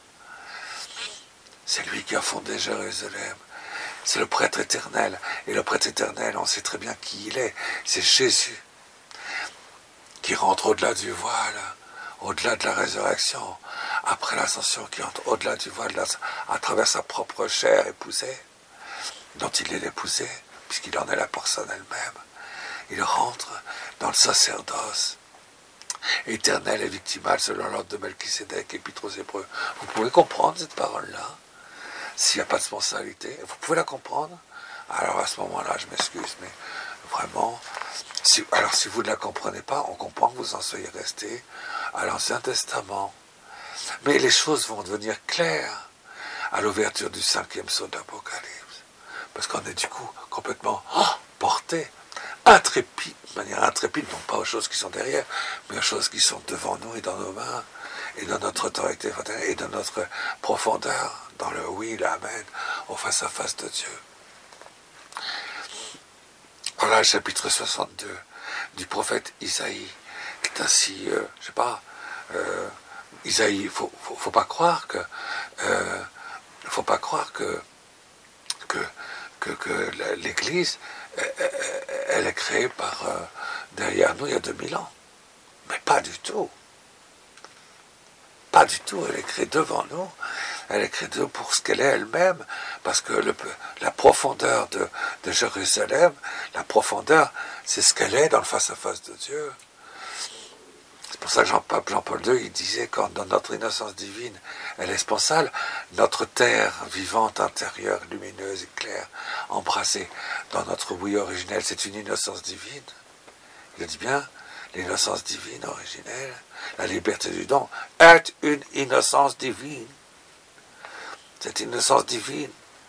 C'est lui qui a fondé Jérusalem. C'est le prêtre éternel. Et le prêtre éternel, on sait très bien qui il est. C'est Jésus qui rentre au-delà du voile, au-delà de la résurrection, après l'ascension, qui entre au-delà du voile, à travers sa propre chair épousée, dont il est l'épousé, puisqu'il en est la personne elle-même. Il rentre dans le sacerdoce éternel et victimal selon l'ordre de Melchisédek, Épître aux Hébreux. Vous pouvez comprendre cette parole-là, s'il n'y a pas de sponsalité. Vous pouvez la comprendre. Alors à ce moment-là, je m'excuse, mais vraiment, si, alors si vous ne la comprenez pas, on comprend que vous en soyez resté à l'Ancien Testament. Mais les choses vont devenir claires à l'ouverture du cinquième sceau d'Apocalypse. Parce qu'on est du coup complètement oh, porté, intrépide, de manière intrépide, non pas aux choses qui sont derrière, mais aux choses qui sont devant nous et dans nos mains, et dans notre autorité, et dans notre profondeur, dans le oui, l'amen, au face-à-face de Dieu. Voilà le chapitre soixante-deux du prophète Isaïe, qui est ainsi, euh, je sais pas, euh, Isaïe, il faut, faut, faut pas croire que, euh, faut pas croire que, que, que, que l'Église, elle est créée par, euh, derrière nous il y a deux mille ans. Mais pas du tout. Pas du tout, elle est créée devant nous. Elle est créée pour ce qu'elle est elle-même, parce que le, la profondeur de, de Jérusalem, la profondeur, c'est ce qu'elle est dans le face-à-face de Dieu. C'est pour ça que Jean-Paul Jean deux, il disait, quand dans notre innocence divine, elle est sponsale, notre terre vivante intérieure, lumineuse et claire, embrassée dans notre oui originel, c'est une innocence divine. Il dit bien, l'innocence divine originelle, la liberté du don, est une innocence divine. Cette innocence divine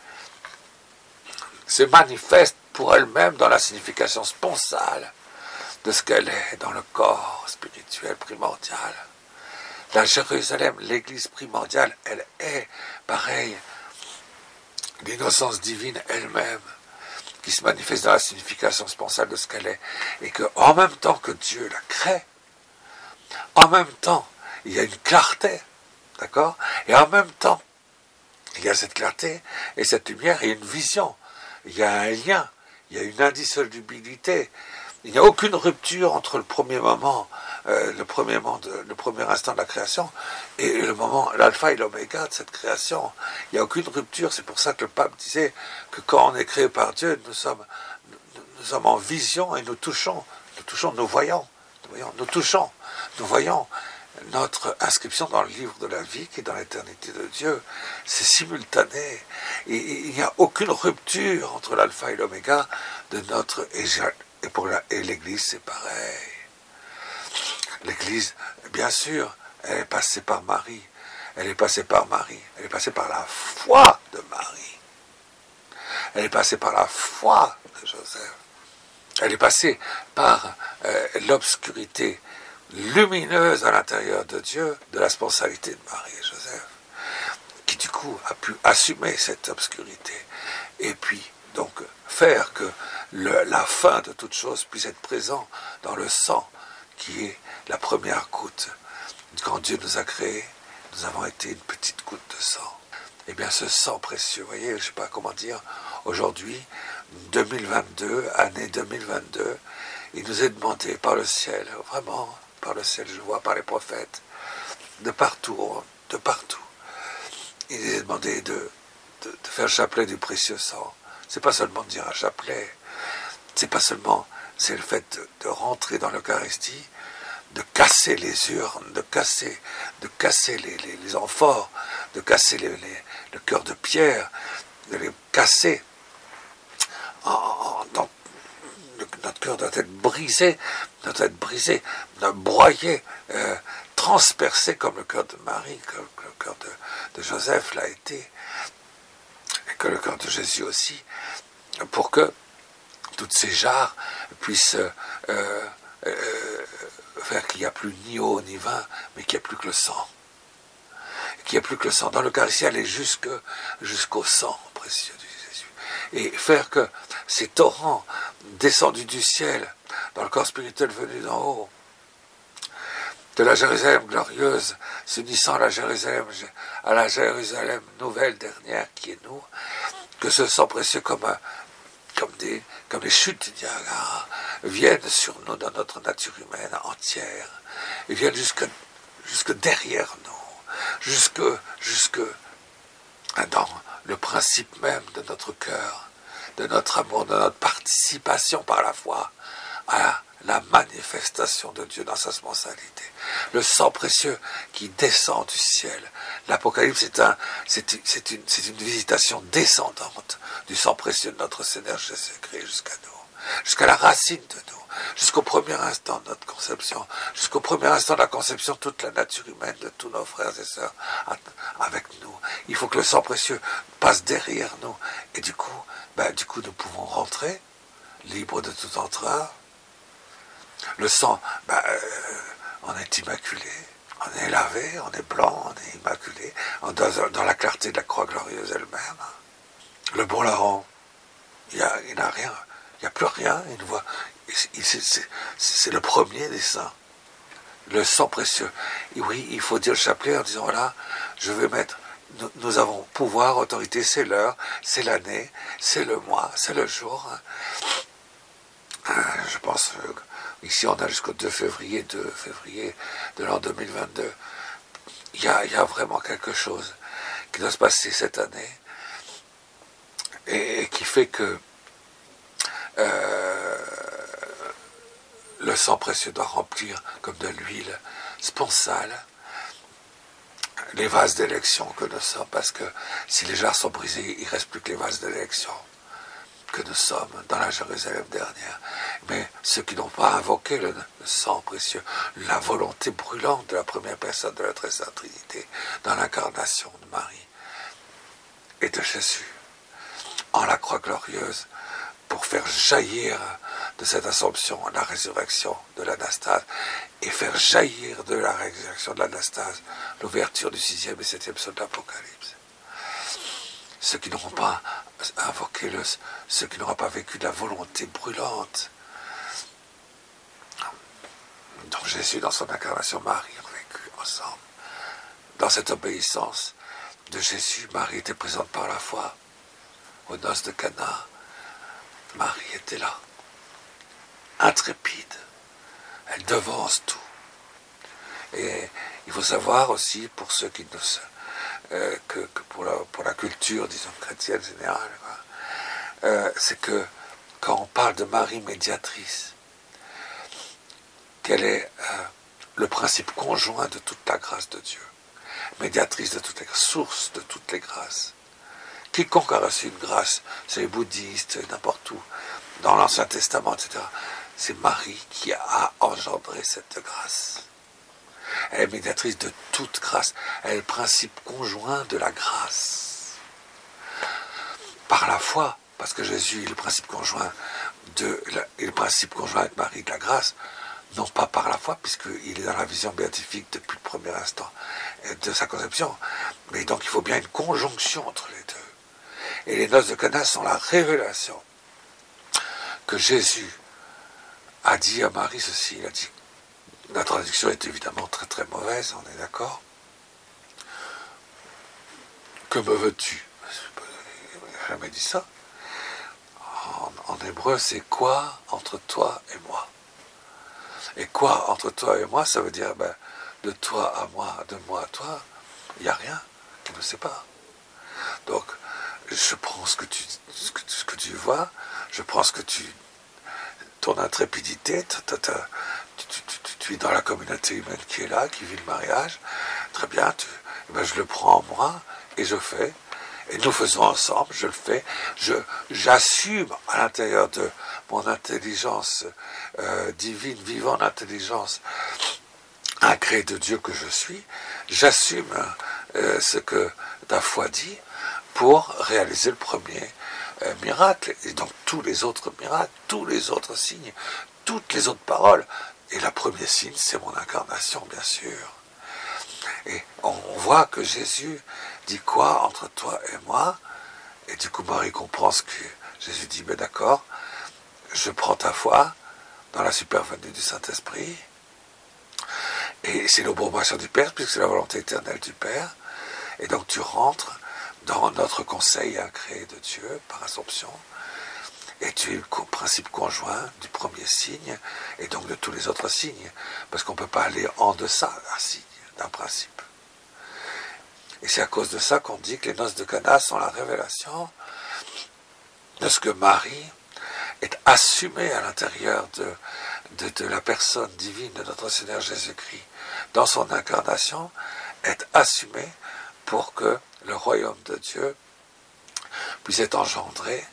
se manifeste pour elle-même dans la signification sponsale de ce qu'elle est dans le corps spirituel primordial. La Jérusalem, l'église primordiale, elle est pareille, l'innocence divine elle-même, qui se manifeste dans la signification sponsale de ce qu'elle est, et que en même temps que Dieu la crée, en même temps, il y a une clarté, d'accord? Et en même temps, il y a cette clarté et cette lumière et une vision. Il y a un lien, il y a une indissolubilité. Il n'y a aucune rupture entre le premier moment, euh, le premier moment, de, le premier instant de la création et le moment, l'alpha et l'oméga de cette création. Il n'y a aucune rupture. C'est pour ça que le pape disait que quand on est créé par Dieu, nous sommes, nous, nous sommes en vision et nous touchons, nous touchons, nous voyons, nous voyons, nous touchons, nous voyons notre inscription dans le livre de la vie qui est dans l'éternité de Dieu. C'est simultané. Et, et il n'y a aucune rupture entre l'alpha et l'oméga de notre et pour la, et l'Église, c'est pareil. L'Église, bien sûr, elle est passée par Marie. Elle est passée par Marie. Elle est passée par la foi de Marie. Elle est passée par la foi de Joseph. Elle est passée par euh, l'obscurité lumineuse à l'intérieur de Dieu, de la sponsalité de Marie et Joseph, qui du coup a pu assumer cette obscurité. Et puis, donc, faire que le, la fin de toute chose puisse être présent dans le sang, qui est la première goutte. Quand Dieu nous a créés, nous avons été une petite goutte de sang. Eh bien, ce sang précieux, vous voyez, je ne sais pas comment dire, aujourd'hui, deux mille vingt-deux, année deux mille vingt-deux, il nous est demandé par le ciel, vraiment, par le ciel, je vois, par les prophètes, de partout, de partout, il nous est demandé de, de, de faire le chapelet du précieux sang. C'est pas seulement de dire un chapelet, c'est pas seulement, c'est le fait de, de rentrer dans l'Eucharistie, de casser les urnes, de casser, de casser les, les, les amphores, de casser les, les, le cœur de pierre, de les casser. En, en, dans, notre cœur doit être brisé, doit être brisé, broyé, euh, transpercé comme le cœur de Marie, comme le cœur de, de Joseph l'a été, et que le cœur de Jésus aussi, pour que toutes ces jarres puissent euh, euh, faire qu'il n'y a plus ni eau ni vin, mais qu'il n'y a plus que le sang. Qu'il n'y a plus que le sang. Dans l'Eucharistie, aller jusque, jusqu'au sang précieux de Jésus. Et faire que ces torrents descendus du ciel, dans le corps spirituel venu d'en haut, de la Jérusalem glorieuse, s'unissant à la Jérusalem, à la Jérusalem nouvelle dernière qui est nous, que ce sang précieux comme, un, comme, des, comme les chutes du Niagara viennent sur nous dans notre nature humaine entière, et viennent jusque, jusque derrière nous, jusque, jusque dans le principe même de notre cœur, de notre amour, de notre participation par la foi à la manifestation de Dieu dans sa spontanéité. Le sang précieux qui descend du ciel. L'Apocalypse, c'est, un, c'est, c'est, une, c'est une visitation descendante du sang précieux de notre Seigneur Jésus-Christ jusqu'à nous, jusqu'à la racine de nous, jusqu'au premier instant de notre conception, jusqu'au premier instant de la conception de toute la nature humaine de tous nos frères et sœurs avec nous. Il faut que le sang précieux passe derrière nous. Et du coup, ben, du coup, nous pouvons rentrer, libres de tout entrave. Le sang, ben, euh, on est immaculé, on est lavé, on est blanc, on est immaculé, dans, dans la clarté de la croix glorieuse elle-même. Le bon larron, il n'y a rien, il n'y a plus rien, il voit, c'est, c'est, c'est le premier des saints. Le sang précieux. Et oui, il faut dire le chapelet en disant, voilà, je vais mettre, nous, nous avons pouvoir, autorité, c'est l'heure, c'est l'année, c'est le mois, c'est le jour. Je pense, ici on a jusqu'au deux février, deux février de l'an deux mille vingt-deux. Il y a, il y a vraiment quelque chose qui doit se passer cette année et, et qui fait que euh, le sang précieux doit remplir comme de l'huile sponsale les vases d'élection que nous sommes, parce que si les jarres sont brisées, il ne reste plus que les vases d'élection que nous sommes dans la Jérusalem dernière. Mais ceux qui n'ont pas invoqué le, le sang précieux, la volonté brûlante de la première personne de la Très Sainte Trinité, dans l'incarnation de Marie et de Jésus, en la croix glorieuse, pour faire jaillir de cette Assomption la résurrection de l'Anastase, et faire jaillir de la résurrection de l'Anastase l'ouverture du sixième et septième psaume de l'Apocalypse. Ceux qui n'auront pas invoqué le, ceux qui n'auront pas vécu de la volonté brûlante dont Jésus, dans son incarnation, Marie ont vécu ensemble. Dans cette obéissance de Jésus, Marie était présente par la foi. Aux noces de Cana, Marie était là, intrépide. Elle devance tout. Et il faut savoir aussi, pour ceux qui ne se Euh, que, que pour, la, pour la culture, disons, chrétienne générale, euh, c'est que quand on parle de Marie médiatrice, qu'elle est euh, le principe conjoint de toute la grâce de Dieu, médiatrice de toutes les grâces, source de toutes les grâces. Quiconque a reçu une grâce, c'est les bouddhistes, n'importe où, dans l'Ancien Testament, et cetera, c'est Marie qui a engendré cette grâce. Elle est médiatrice de toute grâce. Elle est le principe conjoint de la grâce. Par la foi, parce que Jésus est le principe conjoint de la, est le principe conjoint avec Marie de la grâce, non pas par la foi, puisqu'il est dans la vision béatifique depuis le premier instant de sa conception, mais donc il faut bien une conjonction entre les deux. Et les noces de Cana sont la révélation que Jésus a dit à Marie ceci, il a dit, la traduction est évidemment très très mauvaise, on est d'accord. Que me veux-tu? Je n'ai jamais dit ça. En, en hébreu, c'est quoi entre toi et moi? Et quoi entre toi et moi, ça veut dire ben, de toi à moi, de moi à toi, il n'y a rien qui me sépare. Donc, je prends ce que tu, ce que, ce que tu vois, je prends ce que tu, ton intrépidité, ta, ta, ta, tu, tu, tu, tu, tu es dans la communauté humaine qui est là, qui vit le mariage, très bien, tu, eh ben je le prends en moi et je fais. Et nous faisons ensemble, je le fais, je, j'assume à l'intérieur de mon intelligence euh, divine, vivant intelligence, incréé de Dieu que je suis, j'assume euh, ce que la foi dit pour réaliser le premier euh, miracle, et donc tous les autres miracles, tous les autres signes, toutes les autres paroles. Et le premier signe, c'est mon incarnation, bien sûr. Et on voit que Jésus dit quoi entre toi et moi? Et du coup, Marie comprend ce que Jésus dit, mais d'accord, je prends ta foi dans la supervenue du Saint-Esprit, et c'est l'obéissance du Père, puisque c'est la volonté éternelle du Père, et donc tu rentres dans notre conseil incréé de Dieu, par Assomption, et tu es le principe conjoint du premier signe, et donc de tous les autres signes, parce qu'on ne peut pas aller en deçà d'un signe, d'un principe. Et c'est à cause de ça qu'on dit que les noces de Cana sont la révélation de ce que Marie est assumée à l'intérieur de, de, de la personne divine de notre Seigneur Jésus-Christ, dans son incarnation, est assumée pour que le royaume de Dieu puisse être engendré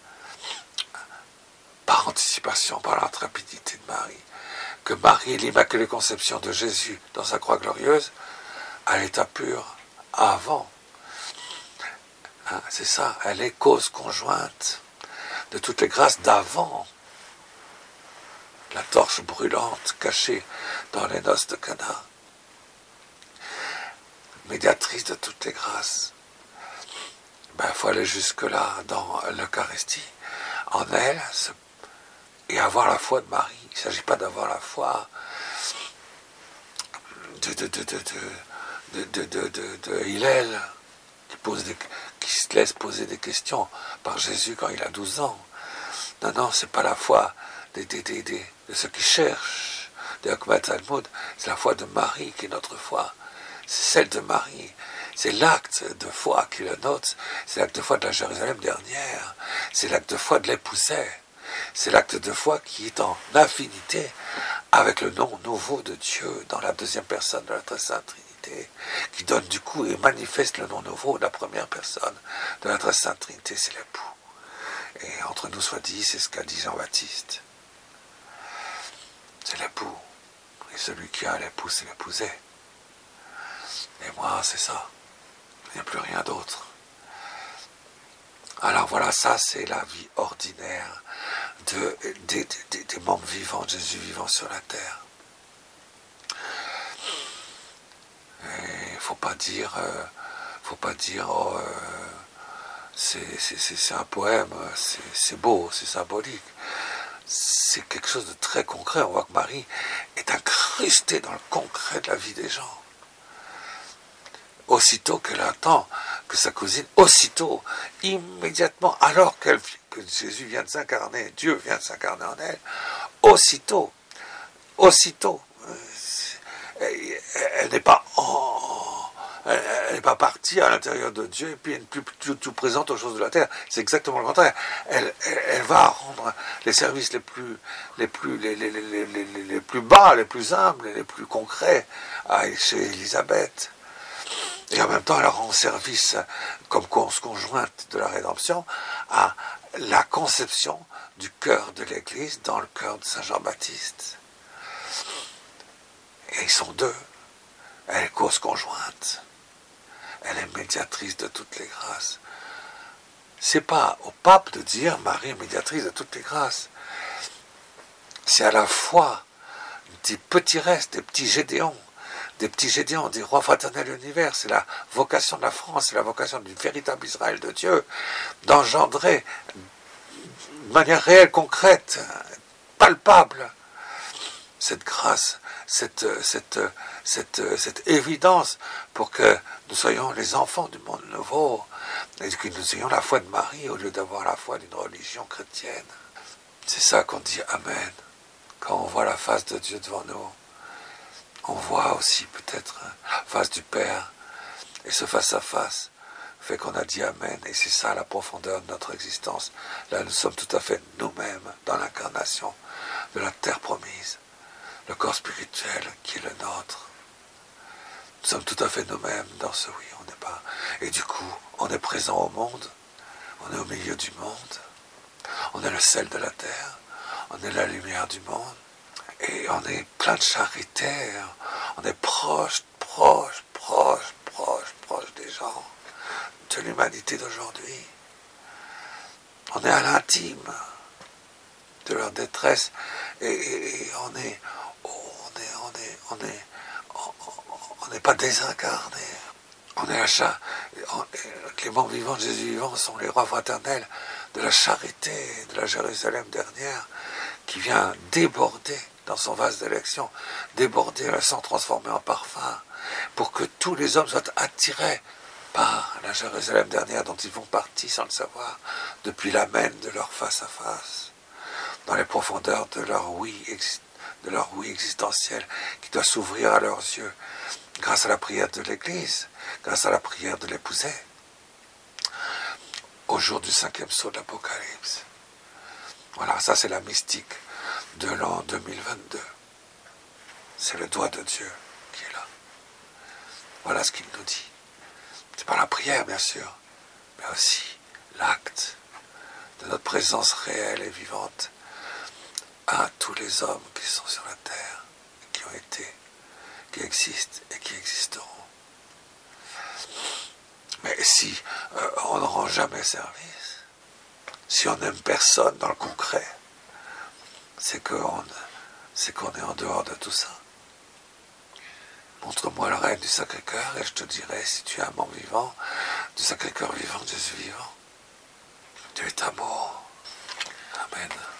par anticipation, par l'intrépidité de Marie. Que Marie, l'Immaculée Conception de Jésus dans sa croix glorieuse, à l'état pur, avant. Hein, c'est ça, elle est cause conjointe de toutes les grâces d'avant. La torche brûlante cachée dans les noces de Cana. Médiatrice de toutes les grâces. Ben, il faut aller jusque-là dans l'Eucharistie, en elle, et avoir la foi de Marie. Il ne s'agit pas d'avoir la foi de, de, de, de, de, de, de, de, de Hillel, qui, pose des, qui se laisse poser des questions par Jésus quand il a douze ans. Non, non, c'est pas la foi des, des, des, des, de ceux qui cherchent, des Hokmat Talmud, c'est la foi de Marie qui est notre foi. C'est celle de Marie. C'est l'acte de foi qui est le nôtre. C'est l'acte de foi de la Jérusalem dernière. C'est l'acte de foi de l'épousée. C'est l'acte de foi qui est en affinité avec le nom nouveau de Dieu dans la deuxième personne de la Très Sainte Trinité, qui donne du coup et manifeste le nom nouveau de la première personne de la Très Sainte Trinité, c'est l'époux. Et entre nous soit dit, c'est ce qu'a dit Jean-Baptiste. C'est l'époux. Et celui qui a l'époux, c'est l'épousée. Et moi, c'est ça. Il n'y a plus rien d'autre. Alors voilà, ça c'est la vie ordinaire de, des, des, des membres vivants de Jésus vivant sur la terre. Il ne faut pas dire, euh, faut pas dire oh, euh, c'est, c'est, c'est, c'est un poème, c'est, c'est beau, c'est symbolique. C'est quelque chose de très concret. On voit que Marie est incrustée dans le concret de la vie des gens. Aussitôt qu'elle attend que sa cousine, aussitôt, immédiatement, alors qu'elle, que Jésus vient de s'incarner, Dieu vient de s'incarner en elle, aussitôt, aussitôt, elle, elle n'est pas en, elle, elle n'est pas partie à l'intérieur de Dieu et puis elle n'est plus tout, tout présente aux choses de la terre. C'est exactement le contraire. Elle, elle, elle va rendre les services les plus, les plus, les, les, les, les, les, les plus bas, les plus humbles, les plus concrets à, chez Élisabeth. Et en même temps, elle rend service comme cause conjointe de la rédemption à la conception du cœur de l'Église dans le cœur de Saint Jean-Baptiste. Et ils sont deux. Elle est cause conjointe. Elle est médiatrice de toutes les grâces. C'est pas au pape de dire Marie est médiatrice de toutes les grâces. C'est à la fois des petits restes, des petits Gédéons, des petits Gédéons, des rois fraternels de l'univers. C'est la vocation de la France, c'est la vocation du véritable Israël de Dieu, d'engendrer de manière réelle, concrète, palpable, cette grâce, cette, cette, cette, cette évidence pour que nous soyons les enfants du monde nouveau et que nous ayons la foi de Marie au lieu d'avoir la foi d'une religion chrétienne. C'est ça qu'on dit Amen. Quand on voit la face de Dieu devant nous, on voit aussi peut-être la face du Père, et ce face-à-face fait qu'on a dit Amen, et c'est ça la profondeur de notre existence. Là, nous sommes tout à fait nous-mêmes dans l'incarnation de la terre promise, le corps spirituel qui est le nôtre. Nous sommes tout à fait nous-mêmes dans ce oui, on n'est pas. Et du coup, on est présent au monde, on est au milieu du monde, on est le sel de la terre, on est la lumière du monde, et on est plein de charité, on est proche, proche, proche, proche, proche des gens, de l'humanité d'aujourd'hui. On est à l'intime de leur détresse, et, et, et on est, on est, on est, on est, on n'est pas désincarné. On est achat. Les morts vivants de Jésus vivant sont les rois fraternels de la charité, de la Jérusalem dernière, qui vient déborder dans son vase d'élection, déborder le sang transformé en parfum, pour que tous les hommes soient attirés par la Jérusalem dernière dont ils font partie sans le savoir, depuis l'amen de leur face à face, dans les profondeurs de leur oui, de leur oui existentiel, qui doit s'ouvrir à leurs yeux, grâce à la prière de l'Église, grâce à la prière de l'épousée, au jour du cinquième saut de l'Apocalypse. Voilà, ça c'est la mystique de l'an deux mille vingt-deux. C'est le doigt de Dieu qui est là. Voilà ce qu'il nous dit. C'est par la prière, bien sûr, mais aussi l'acte de notre présence réelle et vivante à tous les hommes qui sont sur la terre, qui ont été, qui existent et qui existeront. Mais si euh, on ne rend jamais service, si on n'aime personne dans le concret, c'est qu'on c'est qu'on est en dehors de tout ça. Montre-moi le règne du Sacré-Cœur et je te dirai si tu es un membre vivant du Sacré-Cœur vivant, Jésus vivant. Dieu est amour. Amen.